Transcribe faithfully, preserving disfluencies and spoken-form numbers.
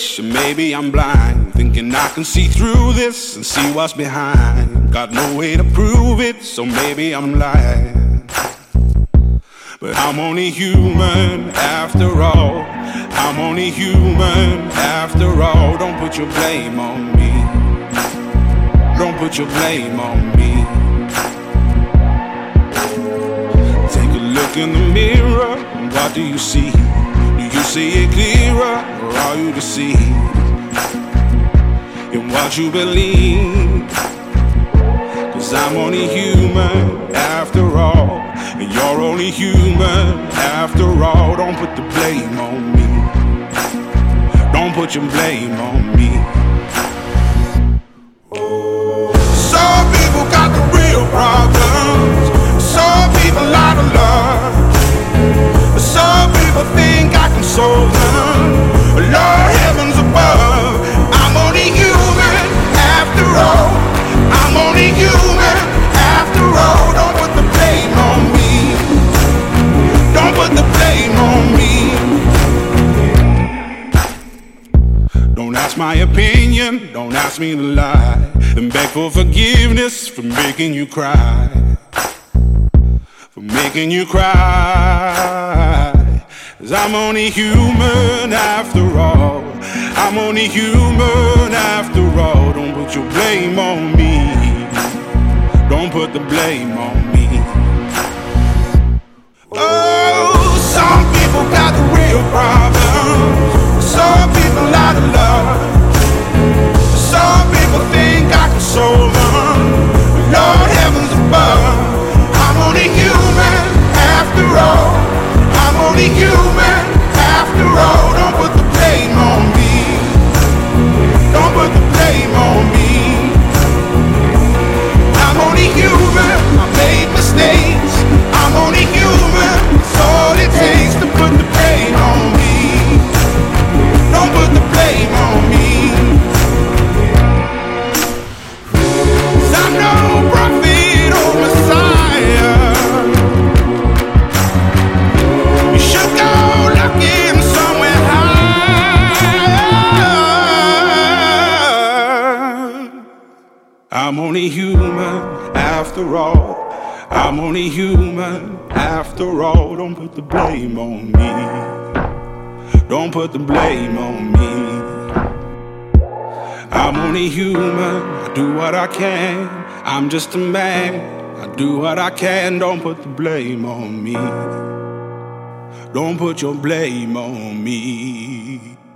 foolish, and maybe I'm blind, thinking I can see through this and see what's behind. Got no way to prove it, so maybe I'm lying. But I'm only human after all. I'm only human after all. Don't put your blame on me. Don't put your blame on me. Take a look in the mirror, and what do you see? Do you see it clearer, or are you deceived in what you believe? 'Cause I'm only human after all, and you're only human after all. Don't put the blame on me. Don't put your blame on me. Some people got the real problems. Some people out of love. Some people think I can solve them. Lord, heavens above, I'm only human after all. I'm only human after all. Don't put the blame on me. Don't put the blame on me. Don't ask my opinion, don't ask me to lie, and beg for forgiveness for making you cry. For making you cry. 'Cause I'm only human after all. I'm only human after all. Don't put your blame on me. Don't put the blame on me. Oh, some people got the real problems. Some people out of love. Some people think I can solve them. Lord, heavens above, I'm only human after all. I'm only human after all. Don't put the blame on me. Don't put the blame on me. I'm only human. I made mistakes. I'm only human. It's all it takes to put the blame on me. Don't put the blame on me. 'Cause I'm no prophet or Messiah. You should go looking somewhere higher. I'm only human after all. I'm only human after all. Don't put the blame on me. Don't put the blame on me. I'm only human. I do what I can. I'm just a man. I do what I can. Don't put the blame on me. Don't put your blame on me.